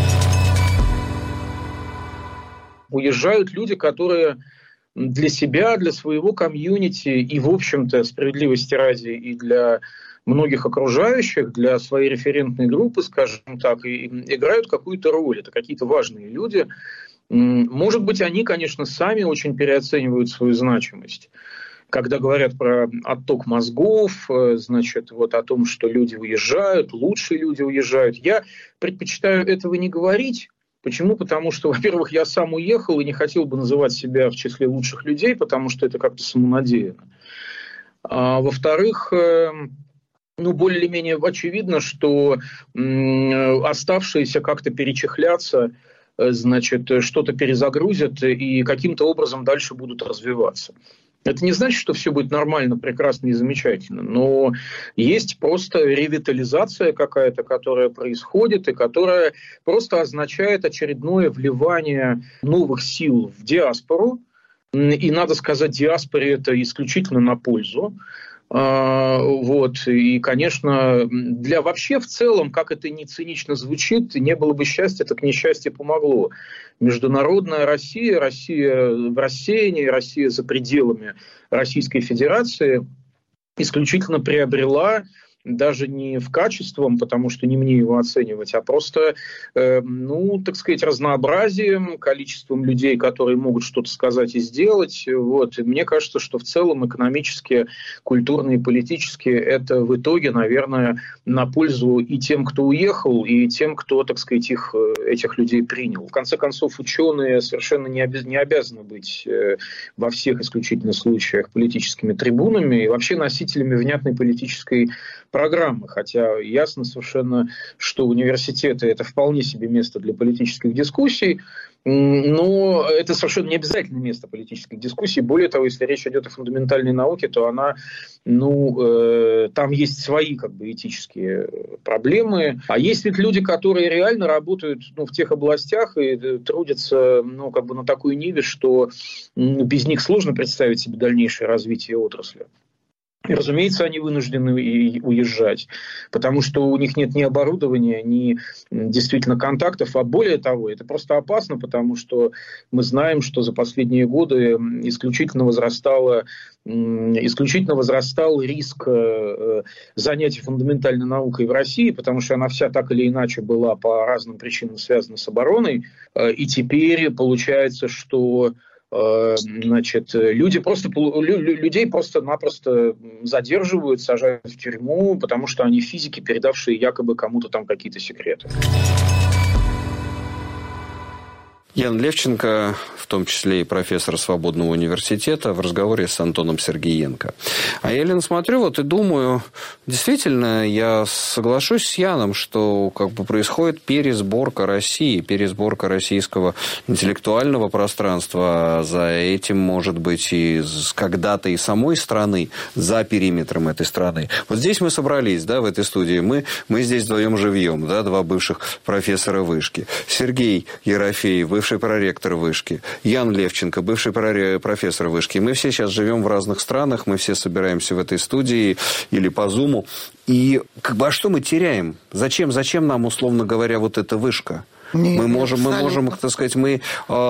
S6: Уезжают люди, которые для себя, для своего комьюнити и, в общем-то, справедливости ради, и для многих окружающих, для своей референтной группы, скажем так, и играют какую-то роль. Это какие-то важные люди. Может быть, они, конечно, сами очень переоценивают свою значимость. Когда говорят про отток мозгов, значит, вот о том, что люди уезжают, лучшие люди уезжают, я предпочитаю этого не говорить. Почему? Потому что, во-первых, я сам уехал и не хотел бы называть себя в числе лучших людей, потому что это как-то самонадеянно. А, во-вторых, ну, более-менее очевидно, что м, оставшиеся как-то перечехлятся, значит, что-то перезагрузят и каким-то образом дальше будут развиваться. Это не значит, что все будет нормально, прекрасно и замечательно, но есть просто ревитализация какая-то, которая происходит и которая просто означает очередное вливание новых сил в диаспору. И, надо сказать, диаспоре это исключительно на пользу. Вот. И, конечно, для вообще в целом, как это ни цинично звучит, не было бы счастья, так несчастье помогло. Международная Россия, Россия в рассеянии, Россия за пределами Российской Федерации исключительно приобрела даже не в качеством, потому что не мне его оценивать, а просто, э, ну, так сказать, разнообразием, количеством людей, которые могут что-то сказать и сделать. Вот. И мне кажется, что в целом экономически, культурно и политически это в итоге, наверное, на пользу и тем, кто уехал, и тем, кто, так сказать, их, этих людей принял. В конце концов, ученые совершенно не, обяз, не обязаны быть э, во всех исключительно случаях политическими трибунами и вообще носителями внятной политической программы, хотя ясно совершенно, что университеты – это вполне себе место для политических дискуссий, но это совершенно не обязательно место политических дискуссий. Более того, если речь идет о фундаментальной науке, то она, ну, э, там есть свои как бы этические проблемы. А есть ведь люди, которые реально работают, ну, в тех областях и трудятся, ну, как бы на такой ниве, что ну, без них сложно представить себе дальнейшее развитие отрасли. И, разумеется, они вынуждены уезжать, потому что у них нет ни оборудования, ни действительно контактов. А более того, это просто опасно, потому что мы знаем, что за последние годы исключительно возрастало, исключительно возрастал риск занятий фундаментальной наукой в России, потому что она вся так или иначе была по разным причинам связана с обороной. И теперь получается, что значит, люди просто, людей просто-напросто задерживают, сажают в тюрьму, потому что они физики, передавшие якобы кому-то там какие-то секреты.
S1: Ян Левченко, в том числе и профессор Свободного университета, в разговоре с Антоном Сергеенко. А я, Лен, смотрю вот и думаю, действительно, я соглашусь с Яном, что как бы происходит пересборка России, пересборка российского интеллектуального пространства. За этим, может быть, и когда-то и самой страны, за периметром этой страны. Вот здесь мы собрались, да, в этой студии. Мы, мы здесь вдвоем живьем, да, два бывших профессора вышки. Сергей Ерофеев, вы бывший проректор Вышки, Ян Левченко, бывший профессор Вышки. Мы все сейчас живем в разных странах, мы все собираемся в этой студии или по Зуму. И как бы, а что мы теряем? Зачем, зачем нам, условно говоря, вот эта Вышка? Нет, мы можем, мы можем, так сказать, мы,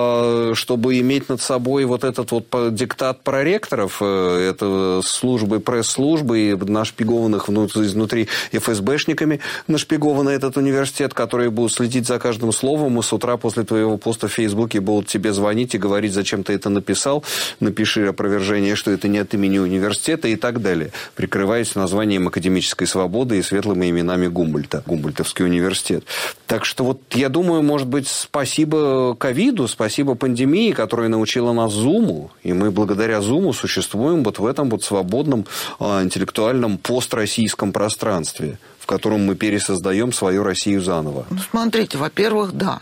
S1: чтобы иметь над собой вот этот вот диктат проректоров, это службы, пресс-службы, и нашпигованных изнутри эф эс бэшниками, нашпигованный этот университет, которые будут следить за каждым словом, и с утра после твоего поста в Фейсбуке будут тебе звонить и говорить, зачем ты это написал, напиши опровержение, что это не от имени университета и так далее, прикрываясь названием академической свободы и светлыми именами Гумбольдта, Гумбольдтовский университет. Так что вот я думаю, может быть, спасибо ковиду, спасибо пандемии, которая научила нас Зуму, и мы благодаря Зуму существуем вот в этом вот свободном а, интеллектуальном построссийском пространстве, в котором мы пересоздаем свою Россию заново.
S3: Ну, смотрите, во-первых, да,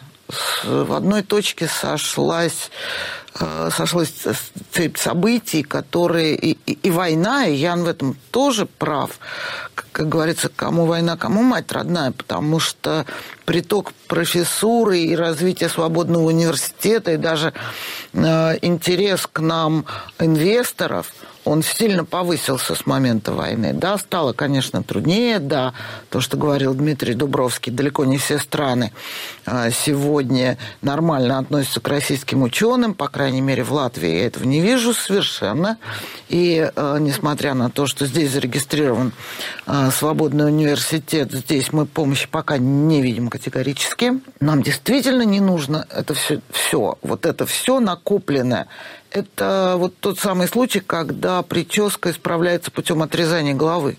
S3: в одной точке сошлась, сошлась цепь событий, которые... И, и, и война, и Ян в этом тоже прав. Как, как говорится, кому война, кому мать родная, потому что приток профессуры и развитие свободного университета, и даже э, интерес к нам инвесторов, он сильно повысился с момента войны. Да, стало, конечно, труднее, да, то, что говорил Дмитрий Дубровский, далеко не все страны э, сегодня нормально относятся к российским ученым, по крайней мере, в Латвии я этого не вижу совершенно. И э, несмотря на то, что здесь зарегистрирован э, свободный университет, здесь мы помощи пока не видим категорически. Нам действительно не нужно это все, все вот это все накопленное. Это вот тот самый случай, когда прическа исправляется путем отрезания головы.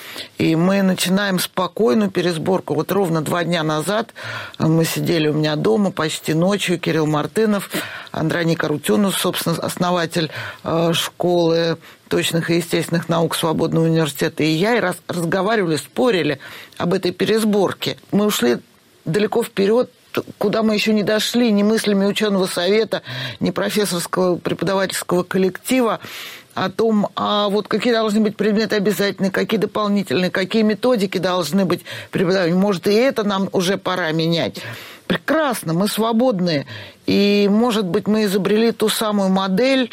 S3: И мы начинаем спокойную пересборку. Вот ровно два дня назад мы сидели у меня дома почти ночью. Кирилл Мартынов, Андроник Арутюнов, собственно, основатель э, школы точных и естественных наук Свободного университета, и я, и раз, разговаривали, спорили об этой пересборке. Мы ушли далеко вперед, куда мы еще не дошли, ни мыслями ученого совета, ни профессорского преподавательского коллектива, о том, а вот какие должны быть предметы обязательные, какие дополнительные, какие методики должны быть преподавания. Может, и это нам уже пора менять. Прекрасно, мы свободны. И, может быть, мы изобрели ту самую модель,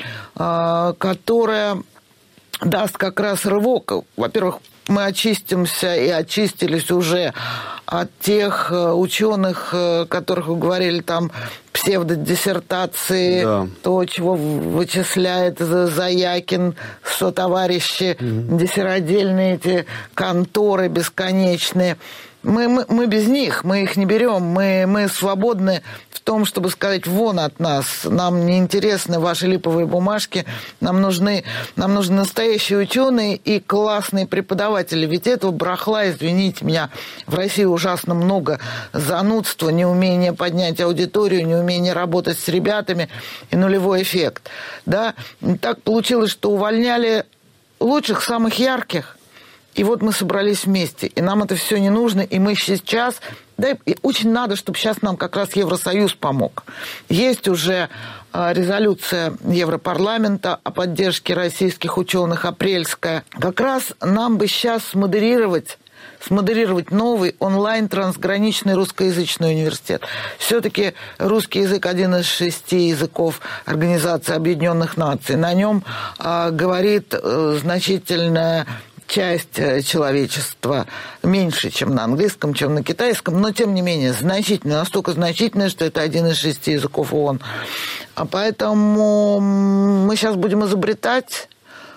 S3: которая даст как раз рывок. Во-первых, мы очистимся и очистились уже от тех ученых, которых вы говорили, там, псевдодиссертации, да. То, чего вычисляет Заякин, сотоварищи, угу. Диссеродельные эти конторы бесконечные. Мы, мы, мы без них, мы их не берем, мы, мы свободны в том, чтобы сказать, вон от нас, нам не интересны ваши липовые бумажки, нам нужны, нам нужны настоящие ученые и классные преподаватели. Ведь этого барахла, извините меня, в России ужасно много: занудства, неумение поднять аудиторию, неумение работать с ребятами и нулевой эффект. Да? Так получилось, что увольняли лучших, самых ярких. И вот мы собрались вместе, и нам это все не нужно, и мы сейчас... Да, и очень надо, чтобы сейчас нам как раз Евросоюз помог. Есть уже резолюция Европарламента о поддержке российских ученых, апрельская. Как раз нам бы сейчас смодерировать, смодерировать новый онлайн-трансграничный русскоязычный университет. Все-таки русский язык один из шести языков Организации Объединенных Наций. На нем а, говорит а, значительная... часть человечества меньше, чем на английском, чем на китайском, но, тем не менее, значительно, настолько значительно, что это один из шести языков ООН. А поэтому мы сейчас будем изобретать,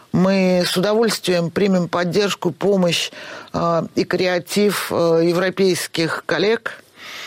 S3: мы с удовольствием примем поддержку, помощь э, и креатив э, европейских коллег.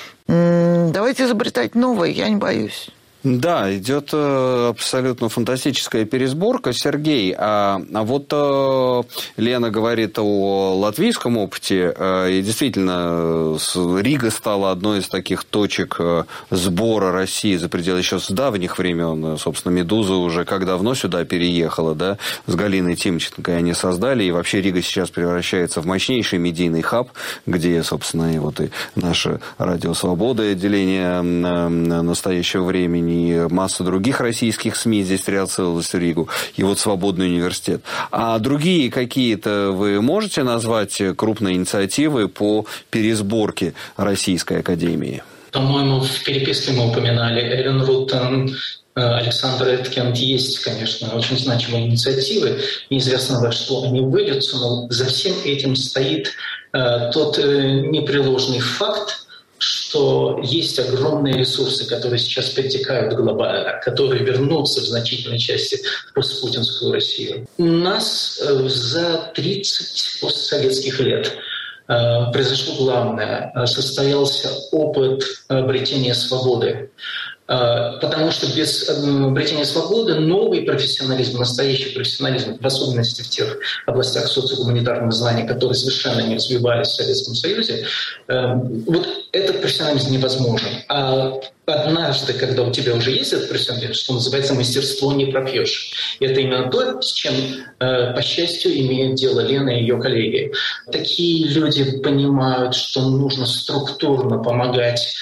S3: М-м, давайте изобретать новое, я не боюсь.
S1: Да, идет абсолютно фантастическая пересборка. Сергей, а, а вот а, Лена говорит о латвийском опыте, а, и действительно Рига стала одной из таких точек сбора России за пределы еще с давних времен. Собственно, «Медуза» уже как давно сюда переехала, да, с Галиной Тимченко, и они создали, и вообще Рига сейчас превращается в мощнейший медийный хаб, где, собственно, и вот и наше «Радио Свобода», отделение настоящего времени, и масса других российских СМИ здесь реализовалась в Ригу, и вот «Свободный университет». А другие какие-то вы можете назвать крупные инициативы по пересборке Российской академии?
S4: По-моему, в переписке мы упоминали Эллен Руттон, Александр Эткинд. Есть, конечно, очень значимые инициативы. Неизвестно, во что они выльются, но за всем этим стоит э, тот э, непреложный факт, что есть огромные ресурсы, которые сейчас подтекают глобально, которые вернутся в значительной части в постпутинскую Россию. У нас э, за тридцать постсоветских лет э, произошло главное. Состоялся опыт обретения свободы. Потому что без обретения свободы новый профессионализм, настоящий профессионализм, в особенности в тех областях социогуманитарного знания, которые совершенно не развивались в Советском Союзе, вот этот профессионализм невозможен. А однажды, когда у тебя уже есть этот профессионализм, что называется, мастерство не пропьешь. И это именно то, с чем, по счастью, имеет дело Лена и ее коллеги. Такие люди понимают, что нужно структурно помогать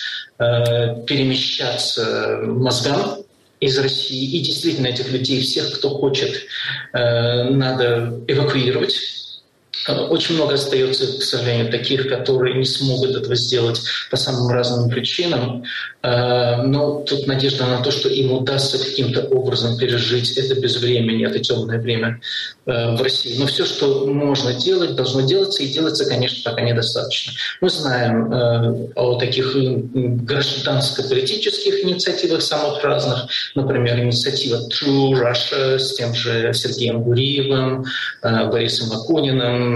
S4: перемещаться мозгам из России. И действительно этих людей, всех, кто хочет, надо эвакуировать. Очень много остается, к сожалению, таких, которые не смогут этого сделать по самым разным причинам. Но тут надежда на то, что им удастся каким-то образом пережить это безвремение, это темное время в России. Но все, что можно делать, должно делаться, и делается, конечно, пока недостаточно. Мы знаем о таких гражданско-политических инициативах самых разных, например, инициатива True Russia с тем же Сергеем Гуриевым, Борисом Акуниным,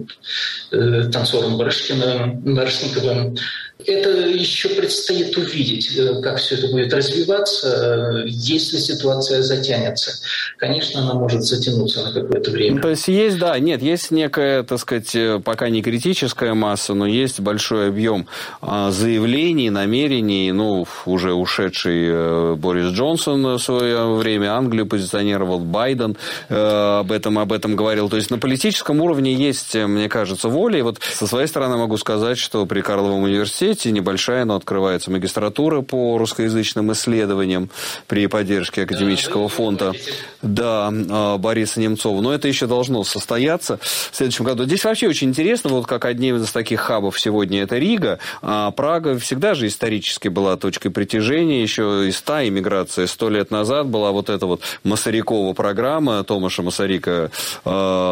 S4: танцором Барышкиным, Барышниковым. Это еще предстоит увидеть, как все это будет развиваться, если ситуация затянется. Конечно, она может затянуться на какое-то время.
S1: Ну, то есть есть, да, нет, есть некая, так сказать, пока не критическая масса, но есть большой объем заявлений, намерений. Ну, уже ушедший Борис Джонсон в свое время Англию позиционировал, Байден об этом, об этом говорил. То есть на политическом уровне есть, мне кажется, воля. И вот со своей стороны могу сказать, что при Карловом университете небольшая, но открывается магистратура по русскоязычным исследованиям при поддержке академического фонда, да, Бориса Немцова. Но это еще должно состояться в следующем году. Здесь вообще очень интересно, вот как одним из таких хабов сегодня это Рига, а Прага всегда же исторически была точкой притяжения, еще из та иммиграция сто лет назад была вот эта вот Масарикова программа Томаша Масарика э,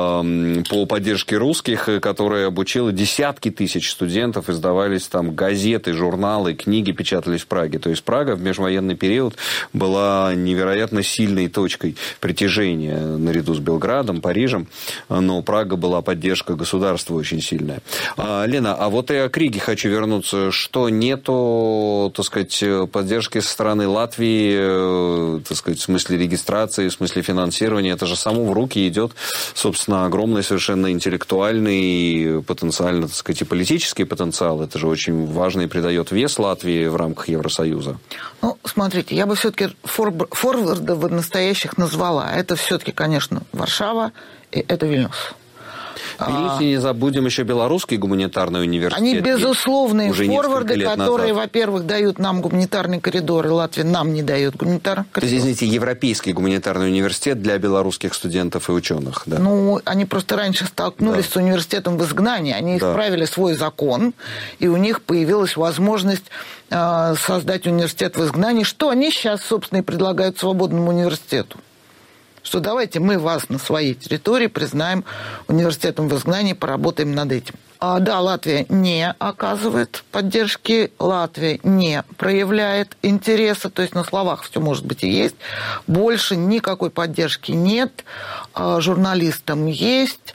S1: по поддержке русских, которая обучила десятки тысяч студентов, издавались там газеты, журналы, книги печатались в Праге. То есть Прага в межвоенный период была невероятно сильной точкой притяжения наряду с Белградом, Парижем, но Прага была поддержка государства очень сильная. А, Лена, а вот я к Риге хочу вернуться. Что нету, так сказать, поддержки со стороны Латвии, так сказать, в смысле регистрации, в смысле финансирования? Это же само в руки идет, собственно, огромный совершенно интеллектуальный, потенциально, так сказать, и политический потенциал. Это же очень важно и придает вес Латвии в рамках Евросоюза.
S3: Ну, смотрите, я бы все-таки форвардов настоящих назвала. Это все-таки, конечно, Варшава и это Вильнюс.
S1: Вильнюс, не забудем еще белорусский гуманитарный университет.
S3: Они безусловные форварды, которые,
S1: назад.
S3: во-первых, дают нам гуманитарный коридор, и Латвия нам не дает гуманитарный коридор.
S1: То есть, извините, Европейский гуманитарный университет для белорусских студентов и ученых. Да?
S3: Ну, они просто раньше столкнулись да. с университетом в изгнании. Они да. исправили свой закон, и у них появилась возможность э, создать университет в изгнании, что они сейчас, собственно, и предлагают свободному университету. Что давайте мы вас на своей территории признаем университетом в изгнании, поработаем над этим. А, да, Латвия не оказывает поддержки, Латвия не проявляет интереса, то есть на словах все может быть и есть. Больше никакой поддержки нет, а, журналистам есть,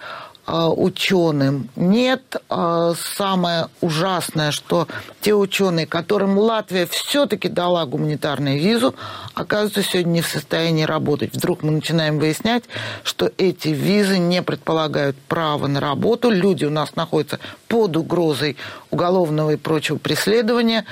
S3: ученым нет. Самое ужасное, что те ученые, которым Латвия все-таки дала гуманитарную визу, оказываются сегодня не в состоянии работать. Вдруг мы начинаем выяснять, что эти визы не предполагают права на работу. Люди у нас находятся под угрозой уголовного и прочего преследования.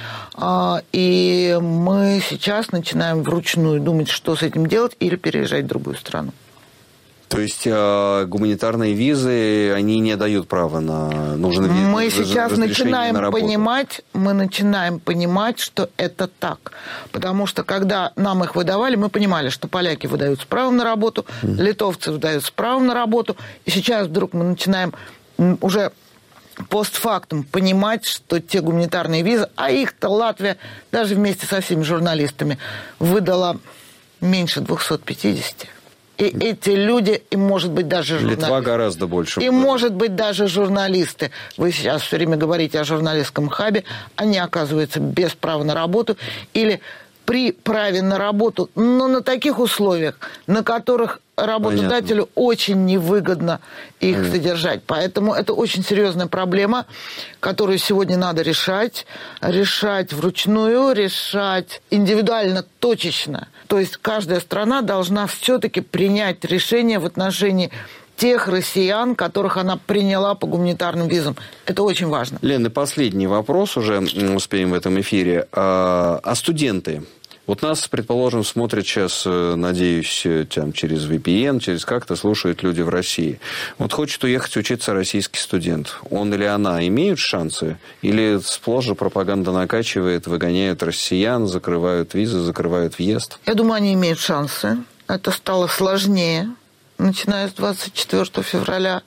S3: И мы сейчас начинаем вручную думать, что с этим делать, или переезжать в другую страну.
S1: То есть э, гуманитарные визы, они не дают права на нужные визы.
S3: Мы сейчас начинаем на понимать, мы начинаем понимать, что это так. Потому что когда нам их выдавали, мы понимали, что поляки выдают с правом на работу, mm. литовцы выдают с правом на работу. И сейчас вдруг мы начинаем уже постфактум понимать, что те гуманитарные визы, а их-то Латвия даже вместе со всеми журналистами выдала меньше двухсот пятидесяти. И эти люди, и, может быть, даже журналисты.
S1: Литва гораздо больше.
S3: И, может быть, даже журналисты. Вы сейчас все время говорите о журналистском хабе. Они оказываются без права на работу или при праве на работу, но на таких условиях, на которых работодателю Понятно. Очень невыгодно их Понятно. Содержать. Поэтому это очень серьезная проблема, которую сегодня надо решать. Решать вручную, решать индивидуально, точечно. То есть каждая страна должна все-таки принять решение в отношении тех россиян, которых она приняла по гуманитарным визам. Это очень важно.
S1: Лена, последний вопрос уже успеем в этом эфире. А, а студенты? Вот нас, предположим, смотрят сейчас, надеюсь, там, через ви пи эн, через как-то слушают люди в России. Вот хочет уехать учиться российский студент. Он или она имеют шансы? Или сплошь же пропаганда накачивает, выгоняют россиян, закрывают визы, закрывают въезд?
S3: Я думаю, они имеют шансы. Это стало сложнее, начиная с двадцать четвёртого февраля.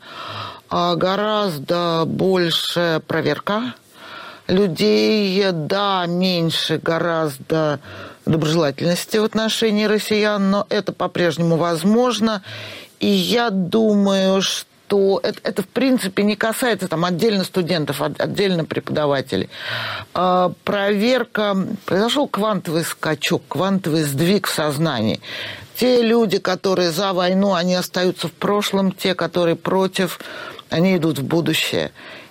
S3: Гораздо больше проверка людей, да, меньше гораздо доброжелательности в отношении россиян, но это по-прежнему возможно. И я думаю, что это, это в принципе не касается там, отдельно студентов, отдельно преподавателей. А, проверка, произошел квантовый скачок, квантовый сдвиг в сознании. Те люди, которые за войну, они остаются в прошлом, те, которые против, они идут в будущее.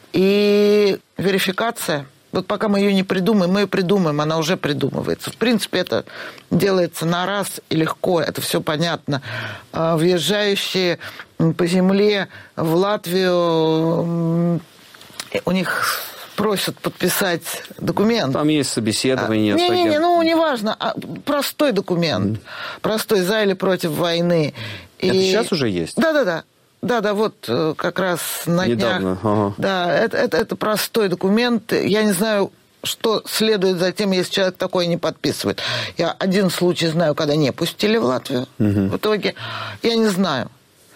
S3: И верификация, вот пока мы ее не придумаем, мы ее придумаем, она уже придумывается. В принципе, это делается на раз и легко, это все понятно. Въезжающие по земле в Латвию, у них просят подписать документ.
S1: Там есть собеседование.
S3: Не-не-не, ну, неважно. Простой документ. Простой, за или против войны.
S1: Это и... сейчас уже есть?
S3: Да-да-да. Да-да, вот как раз на
S1: Недавно.
S3: днях.
S1: Ага.
S3: Да, это, это, это простой документ. Я не знаю, что следует за тем, если человек такой не подписывает. Я один случай знаю, когда не пустили в Латвию. Угу. В итоге я не знаю.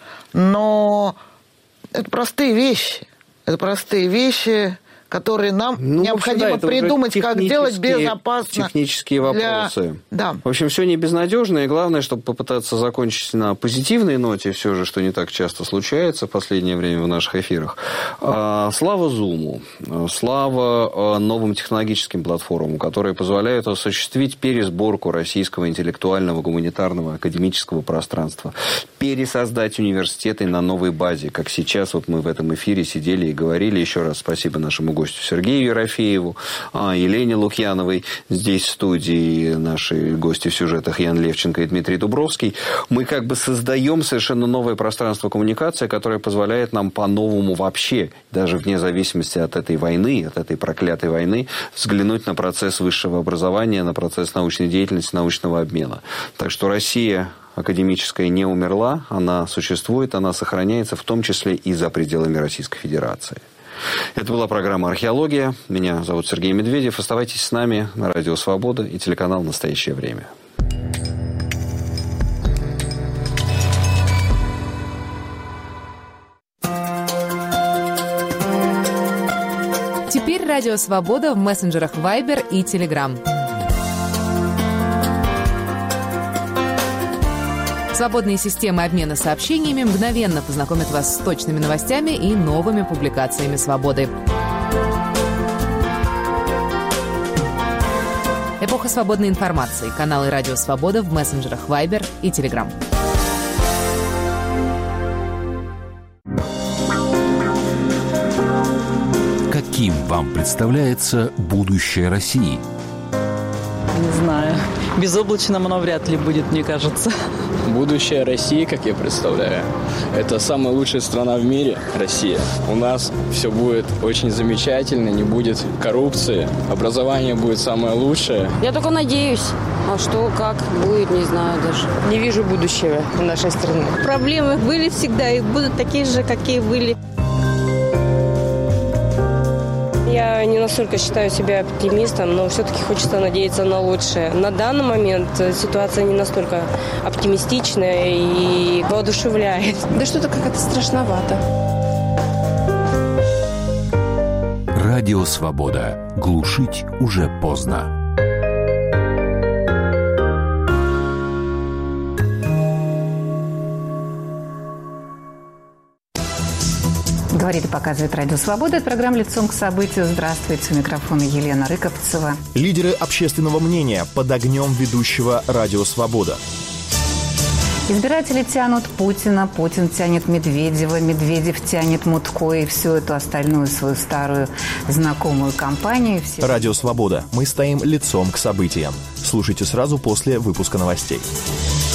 S3: Но это простые вещи. Это простые вещи, которые нам ну, необходимо да, придумать, как делать безопасно.
S1: Технические вопросы.
S3: Для... Да.
S1: В общем, все не безнадежно, и главное, чтобы попытаться закончить на позитивной ноте, все же, что не так часто случается в последнее время в наших эфирах. А, слава Zoom, слава новым технологическим платформам, которые позволяют осуществить пересборку российского интеллектуального, гуманитарного, академического пространства, пересоздать университеты на новой базе, как сейчас вот мы в этом эфире сидели и говорили. Еще раз спасибо нашему гостю Сергею Ерофееву, Елене Лукьяновой, здесь в студии наши гости в сюжетах Ян Левченко и Дмитрий Дубровский. Мы как бы создаем совершенно новое пространство коммуникации, которое позволяет нам по-новому вообще, даже вне зависимости от этой войны, от этой проклятой войны, взглянуть на процесс высшего образования, на процесс научной деятельности, научного обмена. Так что Россия академическая не умерла, она существует, она сохраняется, в том числе и за пределами Российской Федерации. Это была программа «Археология». Меня зовут Сергей Медведев. Оставайтесь с нами на Радио Свобода и телеканал «Настоящее время».
S7: Теперь Радио Свобода в мессенджерах Viber и Telegram. Свободные системы обмена сообщениями мгновенно познакомят вас с точными новостями и новыми публикациями «Свободы». Эпоха свободной информации. Каналы «Радио Свобода» в мессенджерах Viber и Telegram.
S8: Каким вам представляется будущее России?
S9: Не знаю. Безоблачным оно вряд ли будет, мне кажется.
S10: Будущее России, как я представляю, это самая лучшая страна в мире, Россия. У нас все будет очень замечательно, не будет коррупции, образование будет самое лучшее.
S11: Я только надеюсь. А что, как будет, не знаю даже. Не вижу будущего в нашей стране.
S12: Проблемы были всегда и будут такие же, какие были.
S13: Я не настолько считаю себя оптимистом, но все-таки хочется надеяться на лучшее. На данный момент ситуация не настолько оптимистичная и воодушевляет.
S14: Да что-то как-то страшновато.
S8: Радио «Свобода». Глушить уже поздно.
S14: Говорит и показывает Радио Свобода. Это программа «Лицом к событию». Здравствуйте. У микрофона Елена Рыковцева.
S15: Лидеры общественного мнения под огнем ведущего Радио Свобода.
S14: Избиратели тянут Путина, Путин тянет Медведева, Медведев тянет Мутко и всю эту остальную свою старую знакомую компанию. Все...
S15: Радио Свобода. Мы стоим лицом к событиям. Слушайте сразу после выпуска новостей.